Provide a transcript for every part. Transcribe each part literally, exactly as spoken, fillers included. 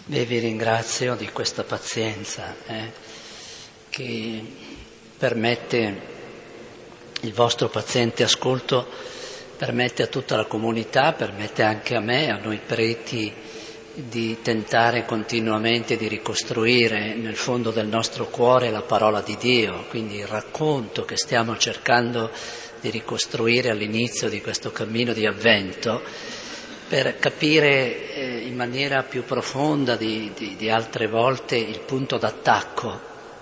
Beh, vi ringrazio di questa pazienza eh, che permette, il vostro paziente ascolto permette a tutta la comunità, permette anche a me, a noi preti, di tentare continuamente di ricostruire nel fondo del nostro cuore la parola di Dio, quindi il racconto che stiamo cercando di ricostruire all'inizio di questo cammino di Avvento, per capire eh, in maniera più profonda di, di, di altre volte il punto d'attacco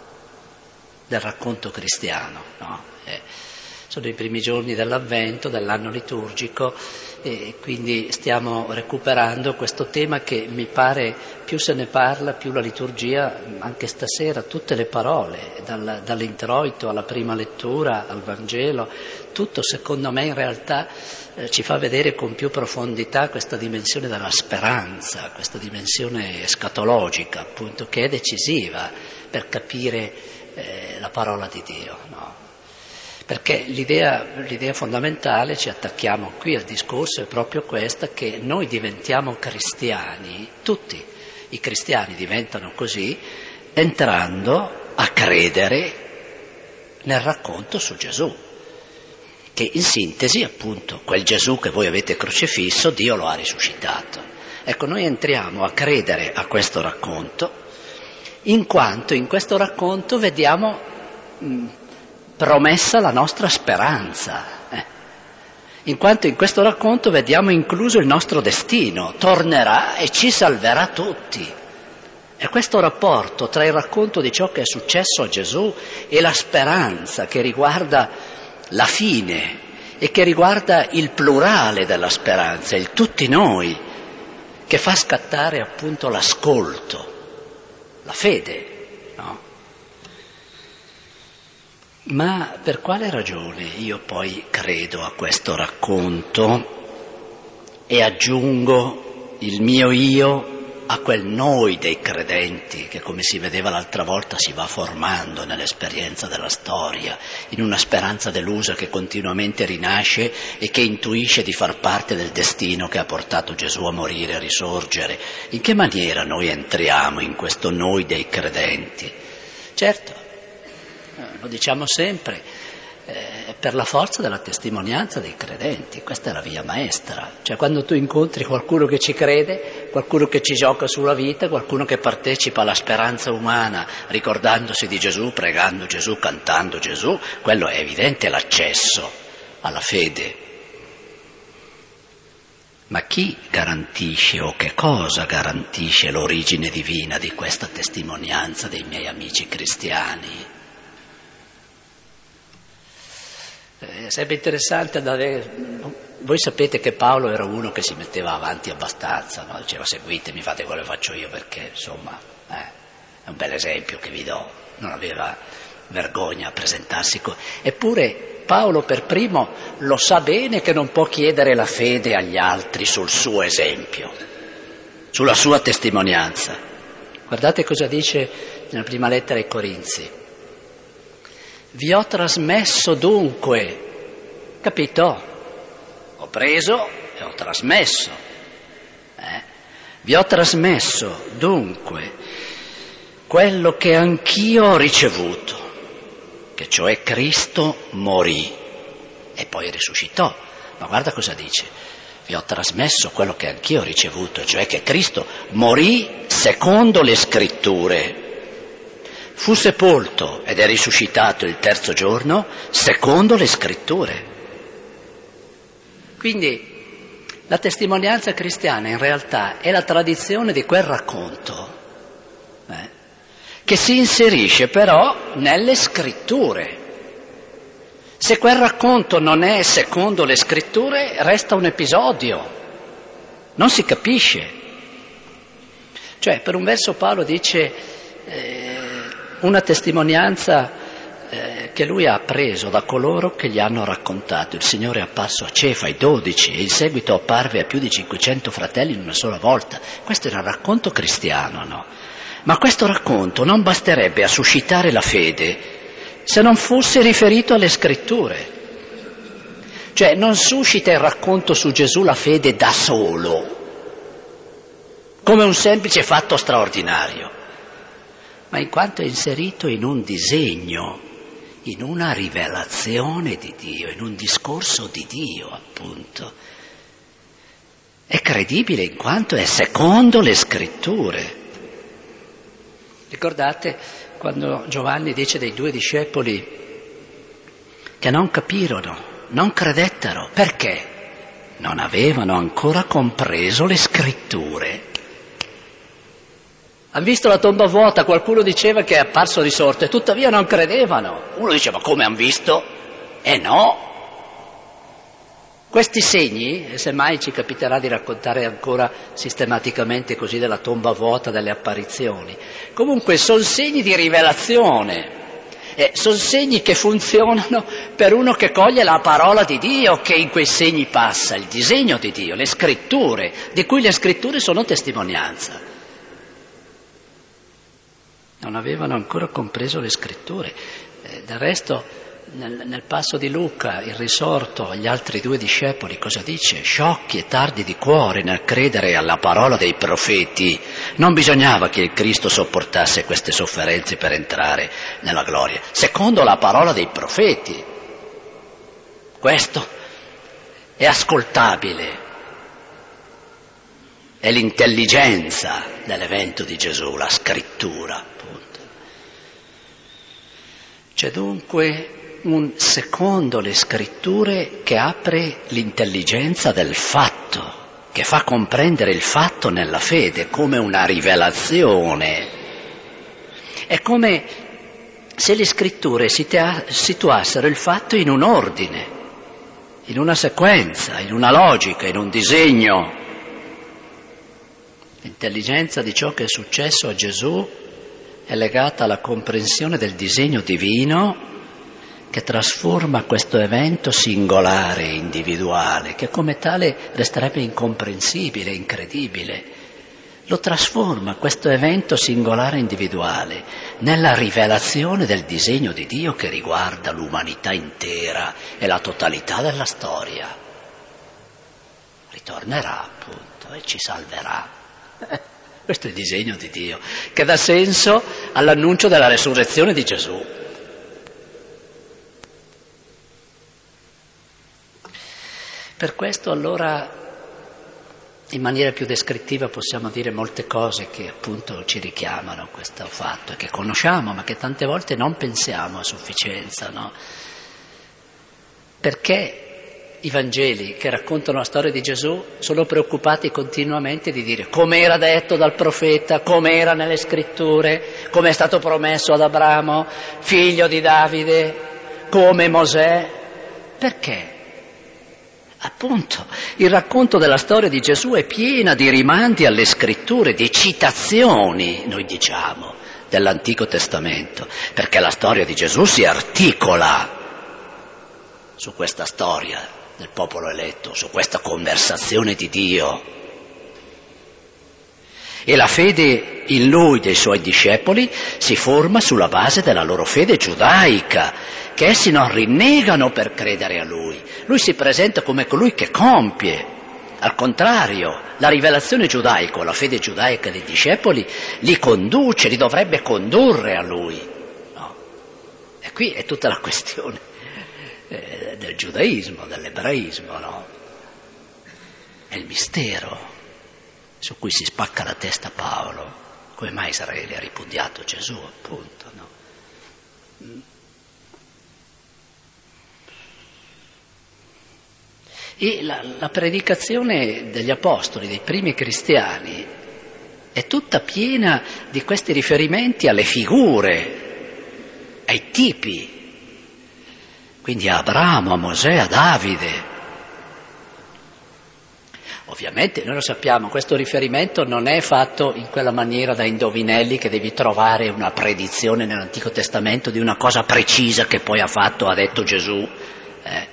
del racconto cristiano, no? Eh, sono i primi giorni dell'Avvento, dell'anno liturgico, e quindi stiamo recuperando questo tema che mi pare, più se ne parla, più la liturgia, anche stasera, tutte le parole, dal, dall'introito alla prima lettura, al Vangelo, tutto secondo me in realtà eh, ci fa vedere con più profondità questa dimensione della speranza, questa dimensione escatologica, appunto, che è decisiva per capire eh, la parola di Dio, no? Perché l'idea, l'idea fondamentale, ci attacchiamo qui al discorso, è proprio questa, che noi diventiamo cristiani, tutti i cristiani diventano così, entrando a credere nel racconto su Gesù, che in sintesi, appunto, quel Gesù che voi avete crocifisso, Dio lo ha risuscitato. Ecco, noi entriamo a credere a questo racconto, in quanto in questo racconto vediamo mh, promessa la nostra speranza, eh. in quanto in questo racconto vediamo incluso il nostro destino, tornerà e ci salverà tutti. E questo rapporto tra il racconto di ciò che è successo a Gesù e la speranza che riguarda la fine e che riguarda il plurale della speranza, il tutti noi, che fa scattare appunto l'ascolto, la fede, no? Ma per quale ragione io poi credo a questo racconto e aggiungo il mio io a quel noi dei credenti che, come si vedeva l'altra volta, si va formando nell'esperienza della storia, in una speranza delusa che continuamente rinasce e che intuisce di far parte del destino che ha portato Gesù a morire e a risorgere? In che maniera noi entriamo in questo noi dei credenti? Certo, lo diciamo sempre, eh, per la forza della testimonianza dei credenti, questa è la via maestra. Cioè, quando tu incontri qualcuno che ci crede, qualcuno che ci gioca sulla vita, qualcuno che partecipa alla speranza umana ricordandosi di Gesù, pregando Gesù, cantando Gesù, quello è evidente l'accesso alla fede. Ma chi garantisce o che cosa garantisce l'origine divina di questa testimonianza dei miei amici cristiani? Eh, sarebbe interessante andare. Voi sapete che Paolo era uno che si metteva avanti abbastanza, no? Diceva: seguitemi, fate quello che faccio io, perché insomma eh, è un bel esempio che vi do. Non aveva vergogna a presentarsi co- eppure Paolo per primo lo sa bene che non può chiedere la fede agli altri sul suo esempio, sulla sua testimonianza. Guardate cosa dice nella prima lettera ai Corinzi: vi ho trasmesso dunque, capito? Ho preso e ho trasmesso. Eh? Vi ho trasmesso dunque quello che anch'io ho ricevuto, che cioè Cristo morì e poi risuscitò. Ma guarda cosa dice: vi ho trasmesso quello che anch'io ho ricevuto, cioè che Cristo morì secondo le Scritture, fu sepolto ed è risuscitato il terzo giorno secondo le Scritture. Quindi la testimonianza cristiana in realtà è la tradizione di quel racconto, eh, che si inserisce però nelle Scritture. Se quel racconto non è secondo le Scritture, resta un episodio, non si capisce. Cioè, per un verso Paolo dice eh, una testimonianza eh, che lui ha appreso da coloro che gli hanno raccontato. Il Signore è apparso a Cefa, ai dodici, e in seguito apparve a più di cinquecento fratelli in una sola volta. Questo era il racconto cristiano, no? Ma questo racconto non basterebbe a suscitare la fede se non fosse riferito alle Scritture. Cioè, non suscita il racconto su Gesù la fede da solo. come un semplice fatto straordinario, ma in quanto è inserito in un disegno, in una rivelazione di Dio, in un discorso di Dio, appunto. È credibile in quanto è secondo le Scritture. Ricordate quando Giovanni dice dei due discepoli che non capirono, non credettero, perché? Non avevano ancora compreso le Scritture. Hanno visto la tomba vuota, qualcuno diceva che è apparso risorto e tuttavia non credevano. Uno diceva, come hanno visto? Eh no. Questi segni, e semmai ci capiterà di raccontare ancora sistematicamente così della tomba vuota, delle apparizioni, comunque sono segni di rivelazione. Eh, sono segni che funzionano per uno che coglie la parola di Dio, che in quei segni passa, il disegno di Dio, le scritture, di cui le scritture sono testimonianza. Non avevano ancora compreso le scritture. Eh, del resto, nel, nel passo di Luca, il risorto agli altri due discepoli, cosa dice? Sciocchi e tardi di cuore nel credere alla parola dei profeti. Non bisognava che il Cristo sopportasse queste sofferenze per entrare nella gloria, secondo la parola dei profeti. Questo è ascoltabile, è l'intelligenza dell'evento di Gesù, la scrittura, appunto. C'è dunque un secondo le scritture che apre l'intelligenza del fatto, che fa comprendere il fatto nella fede come una rivelazione. È come se le scritture situassero il fatto in un ordine, in una sequenza, in una logica, in un disegno. L'intelligenza di ciò che è successo a Gesù è legata alla comprensione del disegno divino che trasforma questo evento singolare e individuale, che come tale resterebbe incomprensibile, incredibile. Lo trasforma, questo evento singolare e individuale, nella rivelazione del disegno di Dio che riguarda l'umanità intera e la totalità della storia. Ritornerà, appunto, e ci salverà. Questo è il disegno di Dio, che dà senso all'annuncio della resurrezione di Gesù. Per questo allora, in maniera più descrittiva, possiamo dire molte cose che appunto ci richiamano a questo fatto e che conosciamo, ma che tante volte non pensiamo a sufficienza, no? Perché i Vangeli che raccontano la storia di Gesù sono preoccupati continuamente di dire come era detto dal profeta, come era nelle scritture, come è stato promesso ad Abramo, figlio di Davide, come Mosè. Perché? Appunto, il racconto della storia di Gesù è piena di rimandi alle scritture, di citazioni, noi diciamo, dell'Antico Testamento, perché la storia di Gesù si articola su questa storia del popolo eletto, su questa conversazione di Dio. E la fede in Lui dei Suoi discepoli si forma sulla base della loro fede giudaica, che essi non rinnegano per credere a Lui. Lui si presenta come colui che compie. Al contrario, la rivelazione giudaica, la fede giudaica dei discepoli, li conduce, li dovrebbe condurre a Lui. No? E qui è tutta la questione eh, del giudaismo, dell'ebraismo, no? È il mistero su cui si spacca la testa Paolo. Come mai Israele ha ripudiato Gesù, appunto, no? E la, la predicazione degli apostoli, dei primi cristiani, è tutta piena di questi riferimenti alle figure, ai tipi, quindi a Abramo, a Mosè, a Davide. Ovviamente noi lo sappiamo, questo riferimento non è fatto in quella maniera da indovinelli che devi trovare una predizione nell'Antico Testamento di una cosa precisa che poi ha fatto, ha detto Gesù. Eh.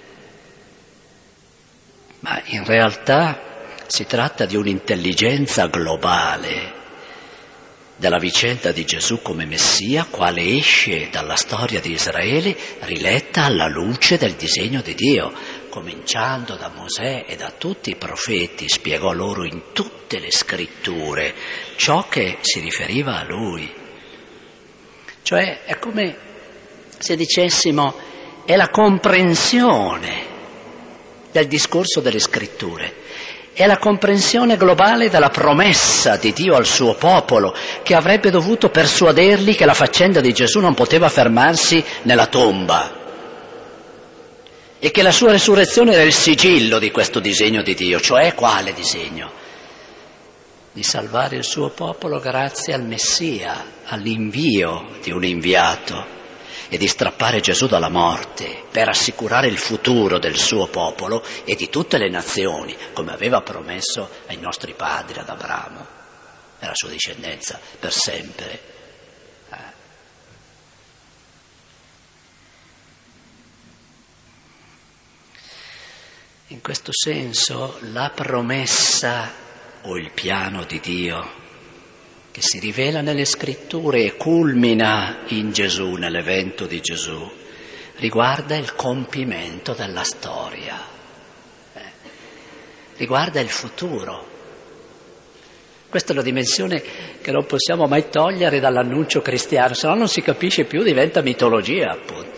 Ma in realtà si tratta di un'intelligenza globale della vicenda di Gesù come Messia, quale esce dalla storia di Israele riletta alla luce del disegno di Dio, cominciando da Mosè e da tutti i profeti, spiegò loro in tutte le scritture ciò che si riferiva a lui. Cioè è come se dicessimo, è la comprensione del discorso delle scritture, è la comprensione globale della promessa di Dio al suo popolo, che avrebbe dovuto persuaderli che la faccenda di Gesù non poteva fermarsi nella tomba e che la sua resurrezione era il sigillo di questo disegno di Dio. Cioè quale disegno? Di salvare il suo popolo grazie al Messia, all'invio di un inviato, e di strappare Gesù dalla morte per assicurare il futuro del suo popolo e di tutte le nazioni, come aveva promesso ai nostri padri, ad Abramo e alla sua discendenza per sempre. Eh. In questo senso la promessa o il piano di Dio che si rivela nelle scritture e culmina in Gesù, nell'evento di Gesù, riguarda il compimento della storia, eh, riguarda il futuro. Questa è la dimensione che non possiamo mai togliere dall'annuncio cristiano, se no non si capisce più, diventa mitologia, appunto.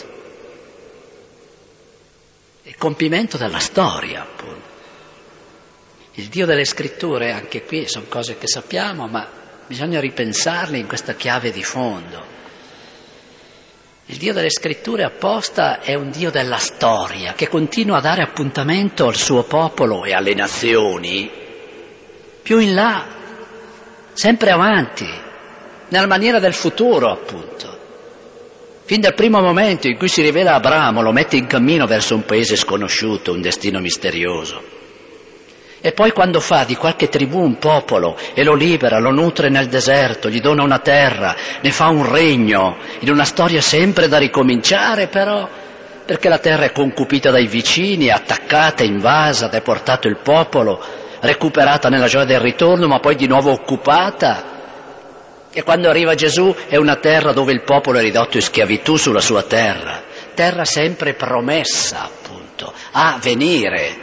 Il compimento della storia, appunto. Il Dio delle scritture, anche qui sono cose che sappiamo, ma bisogna ripensarle in questa chiave di fondo. Il Dio delle scritture apposta è un Dio della storia, che continua a dare appuntamento al suo popolo e alle nazioni più in là, sempre avanti, nella maniera del futuro, appunto. Fin dal primo momento in cui si rivela a Abramo, lo mette in cammino verso un paese sconosciuto, un destino misterioso. E poi quando fa di qualche tribù un popolo e lo libera, lo nutre nel deserto, gli dona una terra, ne fa un regno, in una storia sempre da ricominciare però, perché la terra è concupita dai vicini, attaccata, invasa, deportato il popolo, recuperata nella gioia del ritorno, ma poi di nuovo occupata. E quando arriva Gesù è una terra dove il popolo è ridotto in schiavitù sulla sua terra, terra sempre promessa, appunto, a venire.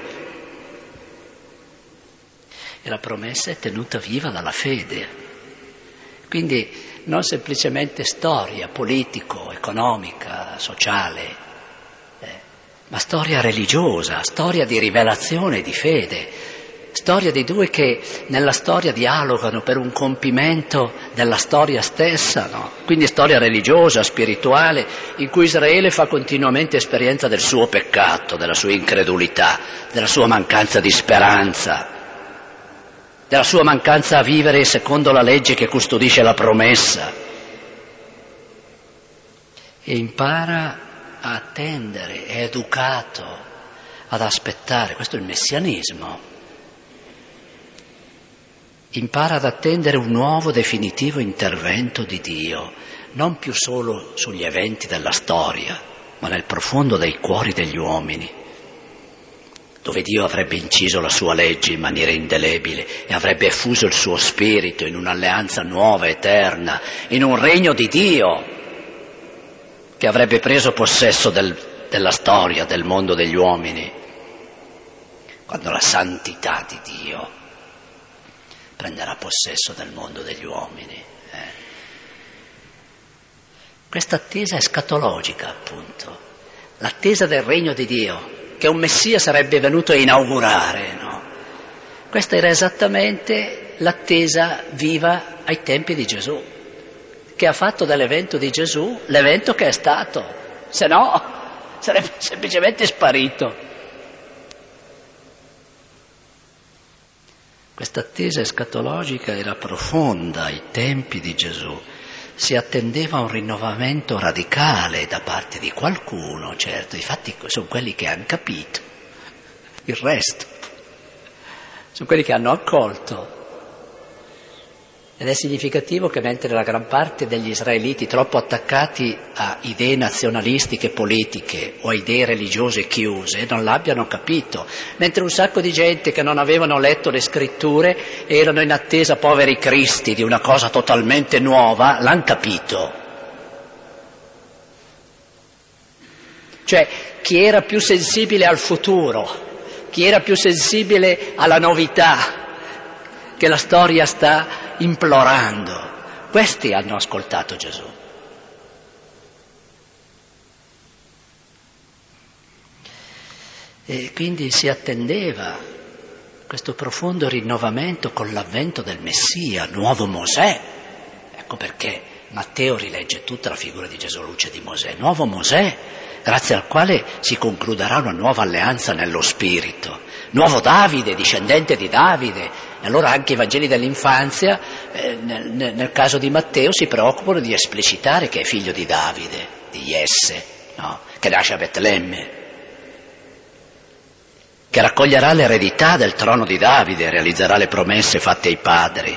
E la promessa è tenuta viva dalla fede. Quindi non semplicemente storia politico-economica, sociale, eh, ma storia religiosa, storia di rivelazione e di fede, storia di due che nella storia dialogano per un compimento della storia stessa, no? Quindi storia religiosa, spirituale, in cui Israele fa continuamente esperienza del suo peccato, della sua incredulità, della sua mancanza di speranza, della sua mancanza a vivere secondo la legge che custodisce la promessa, e impara a attendere, è educato ad aspettare. Questo è il messianismo. Impara ad attendere un nuovo definitivo intervento di Dio, non più solo sugli eventi della storia, ma nel profondo dei cuori degli uomini, dove Dio avrebbe inciso la sua legge in maniera indelebile e avrebbe effuso il suo spirito in un'alleanza nuova, eterna, in un regno di Dio che avrebbe preso possesso del, della storia, del mondo degli uomini, quando la santità di Dio prenderà possesso del mondo degli uomini. Eh. Questa attesa è scatologica, appunto, l'attesa del regno di Dio, che un Messia sarebbe venuto a inaugurare, no? Questa era esattamente l'attesa viva ai tempi di Gesù, che ha fatto dell'evento di Gesù l'evento che è stato, se no sarebbe semplicemente sparito. Questa attesa escatologica era profonda ai tempi di Gesù. Si attendeva un rinnovamento radicale da parte di qualcuno, certo, infatti sono quelli che hanno capito, il resto sono quelli che hanno accolto. Ed è significativo che mentre la gran parte degli israeliti, troppo attaccati a idee nazionalistiche politiche o a idee religiose chiuse, non l'abbiano capito, mentre un sacco di gente che non avevano letto le scritture erano in attesa, poveri cristi, di una cosa totalmente nuova, l'hanno capito. Cioè, chi era più sensibile al futuro, chi era più sensibile alla novità che la storia sta implorando, questi hanno ascoltato Gesù. E quindi si attendeva questo profondo rinnovamento con l'avvento del Messia, nuovo Mosè. Ecco perché Matteo rilegge tutta la figura di Gesù alla luce di Mosè, nuovo Mosè, grazie al quale si concluderà una nuova alleanza nello Spirito, nuovo Davide, discendente di Davide. E allora anche i Vangeli dell'infanzia, eh, nel, nel caso di Matteo, si preoccupano di esplicitare che è figlio di Davide, di Jesse, no? Che nasce a Betlemme, che raccoglierà l'eredità del trono di Davide e realizzerà le promesse fatte ai padri.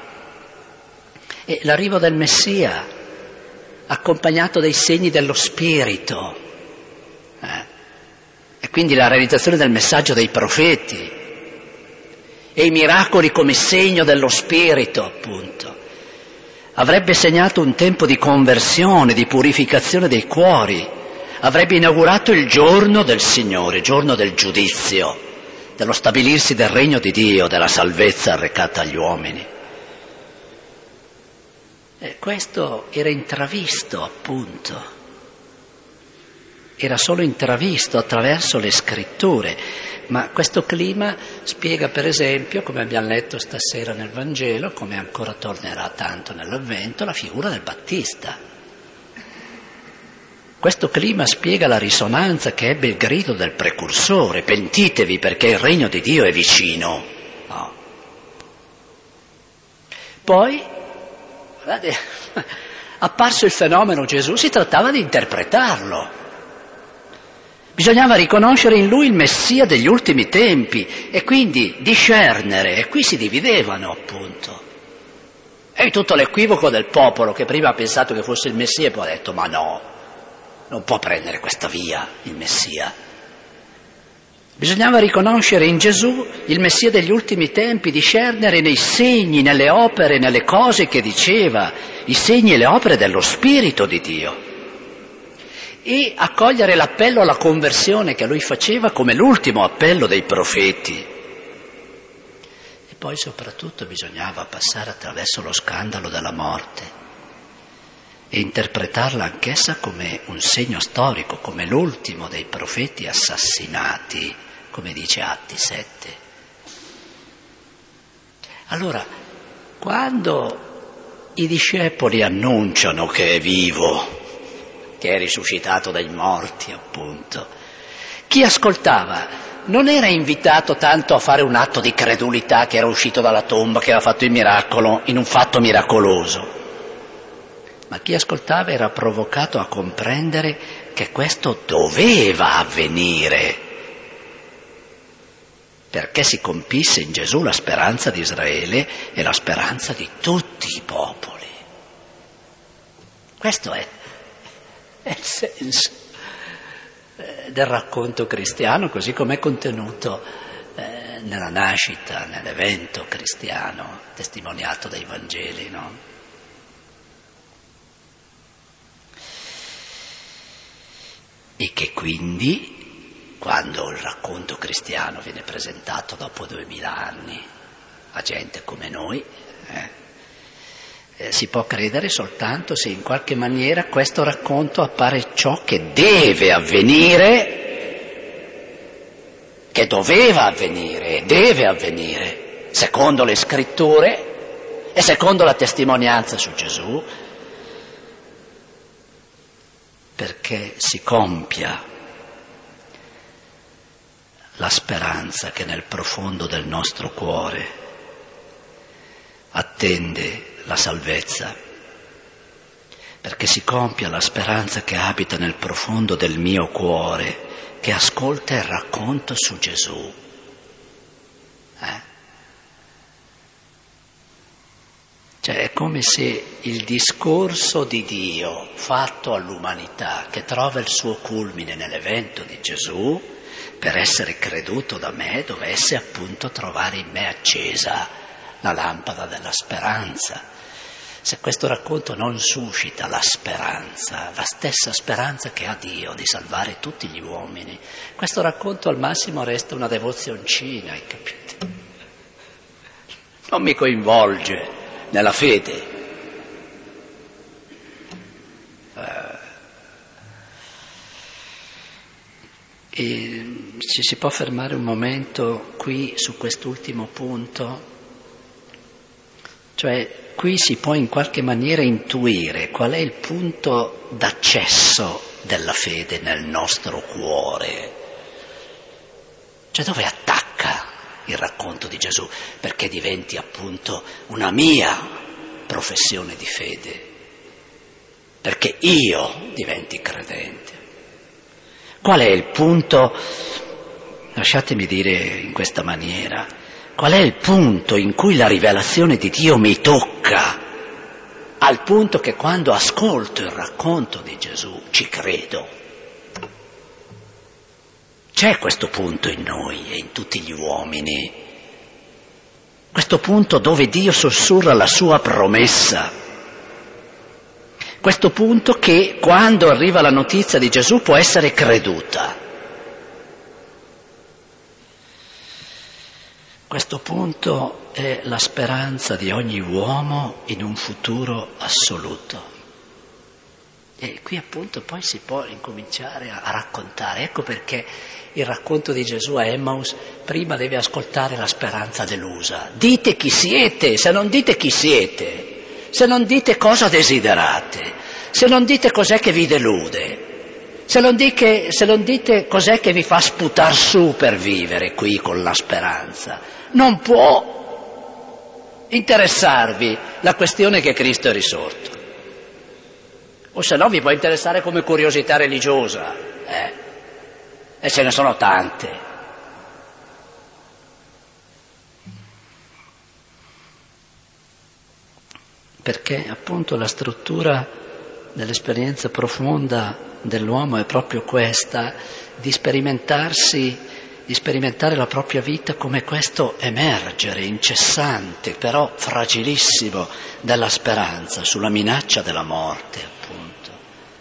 E l'arrivo del Messia, accompagnato dai segni dello Spirito, eh? e quindi la realizzazione del messaggio dei profeti, e i miracoli come segno dello Spirito, appunto, avrebbe segnato un tempo di conversione, di purificazione dei cuori, avrebbe inaugurato il giorno del Signore, giorno del giudizio, dello stabilirsi del regno di Dio, della salvezza arrecata agli uomini. E questo era intravisto, appunto, era solo intravisto attraverso le scritture, ma questo clima spiega, per esempio, come abbiamo letto stasera nel Vangelo, come ancora tornerà tanto nell'Avvento, la figura del Battista. Questo clima spiega la risonanza che ebbe il grido del precursore: pentitevi perché il regno di Dio è vicino. No. Poi, guardate, apparso il fenomeno Gesù, si trattava di interpretarlo. Bisognava riconoscere in lui il Messia degli ultimi tempi e quindi discernere, e qui si dividevano appunto. E tutto l'equivoco del popolo che prima ha pensato che fosse il Messia e poi ha detto: ma no, non può prendere questa via il Messia. Bisognava riconoscere in Gesù il Messia degli ultimi tempi, discernere nei segni, nelle opere, nelle cose che diceva, i segni e le opere dello Spirito di Dio, e accogliere l'appello alla conversione che lui faceva come l'ultimo appello dei profeti. E poi soprattutto bisognava passare attraverso lo scandalo della morte e interpretarla anch'essa come un segno storico, come l'ultimo dei profeti assassinati, come dice Atti sette. Allora, quando i discepoli annunciano che è vivo, che è risuscitato dai morti, appunto, chi ascoltava non era invitato tanto a fare un atto di credulità, che era uscito dalla tomba, che aveva fatto il miracolo, in un fatto miracoloso, ma chi ascoltava era provocato a comprendere che questo doveva avvenire, perché si compisse in Gesù la speranza di Israele e la speranza di tutti i popoli. Questo è, è il senso del racconto cristiano, così come è contenuto eh, nella nascita, nell'evento cristiano, testimoniato dai Vangeli, no? E che quindi, quando il racconto cristiano viene presentato dopo duemila anni a gente come noi, eh, eh, si può credere soltanto se in qualche maniera questo racconto appare ciò che deve avvenire, che doveva avvenire e deve avvenire, secondo le scritture e secondo la testimonianza su Gesù, perché si compia la speranza che nel profondo del nostro cuore attende la salvezza, perché si compia la speranza che abita nel profondo del mio cuore, che ascolta il racconto su Gesù. Eh? Cioè è come se il discorso di Dio fatto all'umanità, che trova il suo culmine nell'evento di Gesù, per essere creduto da me, dovesse appunto trovare in me accesa la lampada della speranza. se questo racconto non suscita la speranza, la stessa speranza che ha Dio di salvare tutti gli uomini, questo racconto al massimo resta una devozioncina, hai capito? Non mi coinvolge nella fede. Eh, e ci si può fermare un momento qui su quest'ultimo punto, cioè qui si può in qualche maniera intuire qual è il punto d'accesso della fede nel nostro cuore, cioè dove attacca il racconto di Gesù, perché diventi appunto una mia professione di fede, perché io diventi credente. Qual è il punto, lasciatemi dire in questa maniera, qual è il punto in cui la rivelazione di Dio mi tocca, al punto che quando ascolto il racconto di Gesù ci credo? C'è questo punto in noi e in tutti gli uomini, questo punto dove Dio sussurra la sua promessa, questo punto che quando arriva la notizia di Gesù può essere creduta. Questo punto è la speranza di ogni uomo in un futuro assoluto. E qui appunto poi si può incominciare a, a raccontare. Ecco perché il racconto di Gesù a Emmaus prima deve ascoltare la speranza delusa. Dite chi siete, se non dite chi siete, se non dite cosa desiderate, se non dite cos'è che vi delude, se non dite, se non dite cos'è che vi fa sputar su per vivere qui con la speranza, non può interessarvi la questione che Cristo è risorto. O se no vi può interessare come curiosità religiosa, eh? E ce ne sono tante. Perché appunto la struttura dell'esperienza profonda dell'uomo è proprio questa, di sperimentarsi, di sperimentare la propria vita come questo emergere incessante, però fragilissimo, della speranza sulla minaccia della morte, appunto.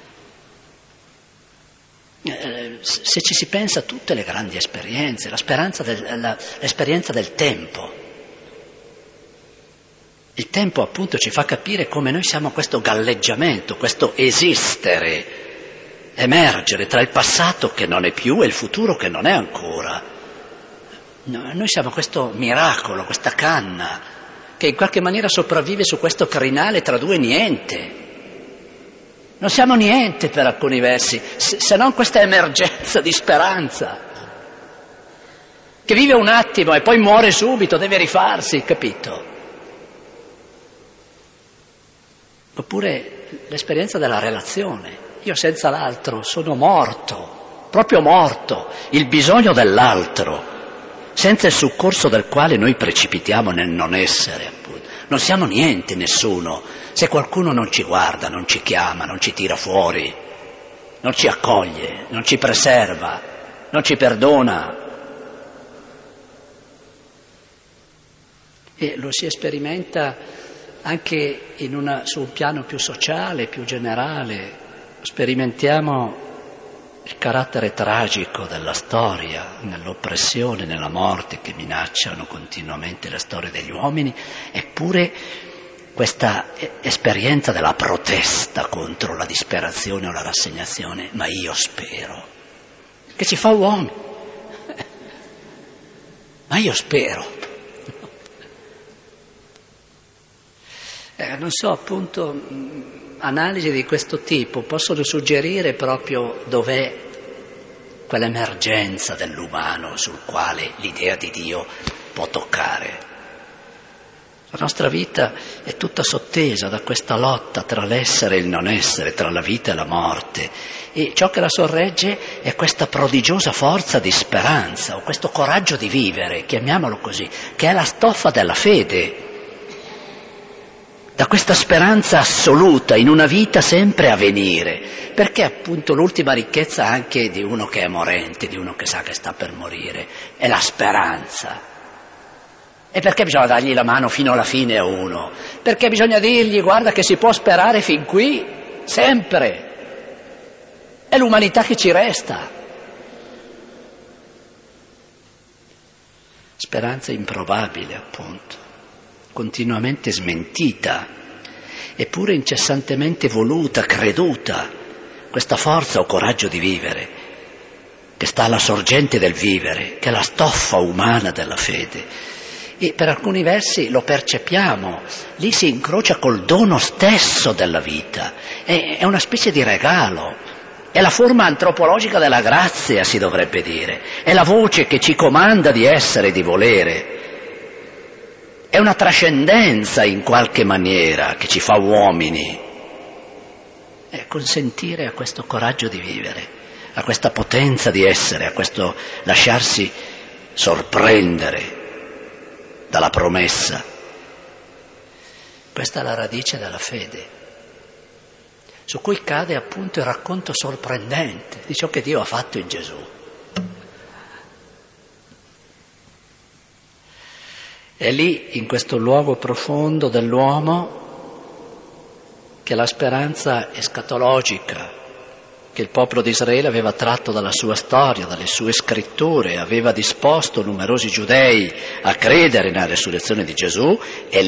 Eh, se ci si pensa a tutte le grandi esperienze, la speranza del, la, l'esperienza del tempo, il tempo appunto ci fa capire come noi siamo questo galleggiamento, questo esistere, emergere tra il passato che non è più e il futuro che non è ancora. No, noi siamo questo miracolo, questa canna che in qualche maniera sopravvive su questo crinale tra due niente. Non siamo niente per alcuni versi, se non questa emergenza di speranza che vive un attimo e poi muore subito, deve rifarsi, capito? Oppure l'esperienza della relazione. Io senza l'altro sono morto, proprio morto, il bisogno dell'altro, senza il soccorso del quale noi precipitiamo nel non essere, appunto. Non siamo niente, nessuno, se qualcuno non ci guarda, non ci chiama, non ci tira fuori, non ci accoglie, non ci preserva, non ci perdona. E lo si sperimenta anche in una, su un piano più sociale, più generale. Sperimentiamo il carattere tragico della storia, nell'oppressione, nella morte che minacciano continuamente la storia degli uomini, eppure questa esperienza della protesta contro la disperazione o la rassegnazione, ma io spero, che ci fa uomini, ma io spero. Eh, non so, appunto, mh, analisi di questo tipo possono suggerire proprio dov'è quell'emergenza dell'umano sul quale l'idea di Dio può toccare. La nostra vita è tutta sottesa da questa lotta tra l'essere e il non essere, tra la vita e la morte, e ciò che la sorregge è questa prodigiosa forza di speranza, o questo coraggio di vivere, chiamiamolo così, che è la stoffa della fede. Da questa speranza assoluta in una vita sempre a venire, perché appunto l'ultima ricchezza anche di uno che è morente, di uno che sa che sta per morire, è la speranza. E perché bisogna dargli la mano fino alla fine a uno? Perché bisogna dirgli: guarda che si può sperare fin qui, sempre. È l'umanità che ci resta. Speranza improbabile, appunto, continuamente smentita, eppure incessantemente voluta, creduta, questa forza o coraggio di vivere, che sta alla sorgente del vivere, che è la stoffa umana della fede. E per alcuni versi lo percepiamo, lì si incrocia col dono stesso della vita, è, è una specie di regalo. È la forma antropologica della grazia, si dovrebbe dire. È la voce che ci comanda di essere e di volere. È una trascendenza in qualche maniera che ci fa uomini. È consentire a questo coraggio di vivere, a questa potenza di essere, a questo lasciarsi sorprendere dalla promessa. Questa è la radice della fede, su cui cade appunto il racconto sorprendente di ciò che Dio ha fatto in Gesù. È lì, in questo luogo profondo dell'uomo, che la speranza escatologica che il popolo di Israele aveva tratto dalla sua storia, dalle sue scritture, aveva disposto numerosi giudei a credere nella resurrezione di Gesù, è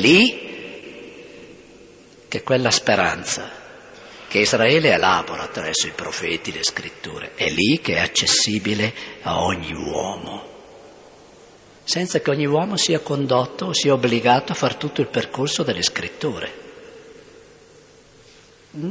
lì che quella speranza che Israele elabora attraverso i profeti, le scritture, è lì che è accessibile a ogni uomo, senza che ogni uomo sia condotto o sia obbligato a fare tutto il percorso delle scritture. Mm?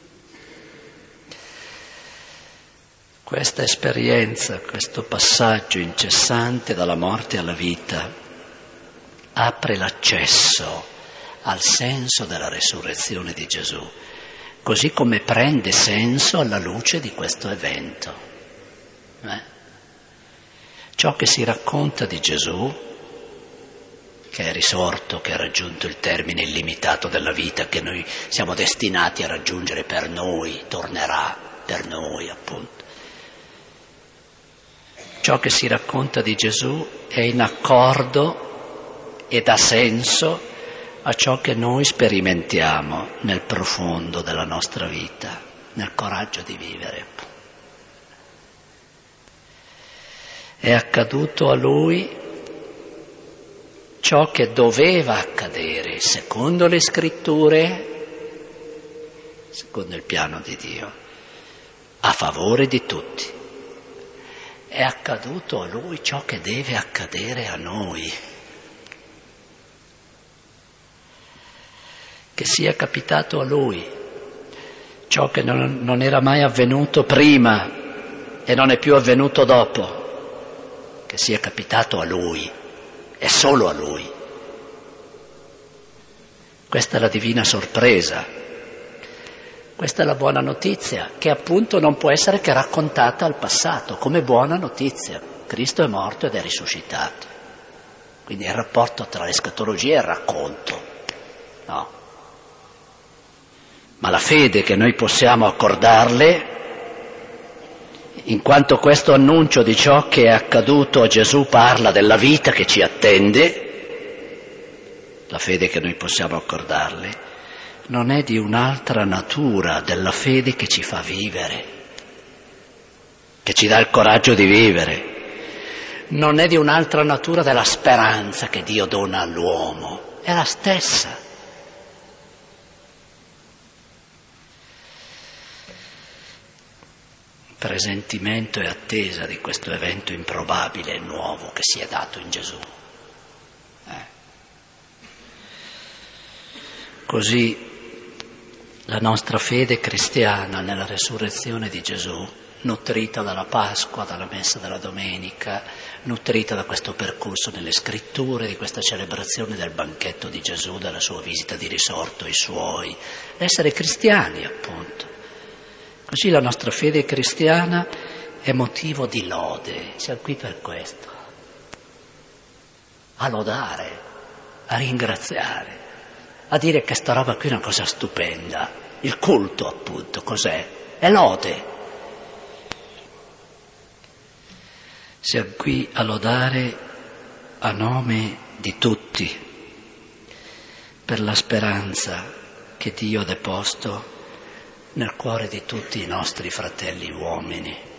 Questa esperienza, questo passaggio incessante dalla morte alla vita, apre l'accesso al senso della resurrezione di Gesù, così come prende senso alla luce di questo evento. Eh? Ciò che si racconta di Gesù, che è risorto, che ha raggiunto il termine illimitato della vita, che noi siamo destinati a raggiungere per noi, tornerà per noi, appunto. Ciò che si racconta di Gesù è in accordo e dà senso a ciò che noi sperimentiamo nel profondo della nostra vita, nel coraggio di vivere. È accaduto a Lui ciò che doveva accadere secondo le scritture, secondo il piano di Dio, a favore di tutti. È accaduto a Lui ciò che deve accadere a noi. Che sia capitato a Lui ciò che non, non era mai avvenuto prima e non è più avvenuto dopo, che sia capitato a Lui e solo a Lui. Questa è la divina sorpresa, questa è la buona notizia, che appunto non può essere che raccontata al passato come buona notizia. Cristo è morto ed è risuscitato, quindi è il rapporto tra l'escatologia e il racconto, no? Ma la fede che noi possiamo accordarle, in quanto questo annuncio di ciò che è accaduto a Gesù parla della vita che ci attende, la fede che noi possiamo accordarle non è di un'altra natura della fede che ci fa vivere, che ci dà il coraggio di vivere, non è di un'altra natura della speranza che Dio dona all'uomo, è la stessa. Presentimento e attesa di questo evento improbabile e nuovo che si è dato in Gesù. Eh. Così la nostra fede cristiana nella resurrezione di Gesù, nutrita dalla Pasqua, dalla messa della domenica, nutrita da questo percorso nelle scritture, di questa celebrazione del banchetto di Gesù, della sua visita di risorto ai suoi, essere cristiani appunto. Così la nostra fede cristiana è motivo di lode, siamo qui per questo, a lodare, a ringraziare, a dire che sta roba qui è una cosa stupenda. Il culto appunto cos'è? È lode. Siamo qui a lodare a nome di tutti, per la speranza che Dio ha deposto nel cuore di tutti i nostri fratelli uomini.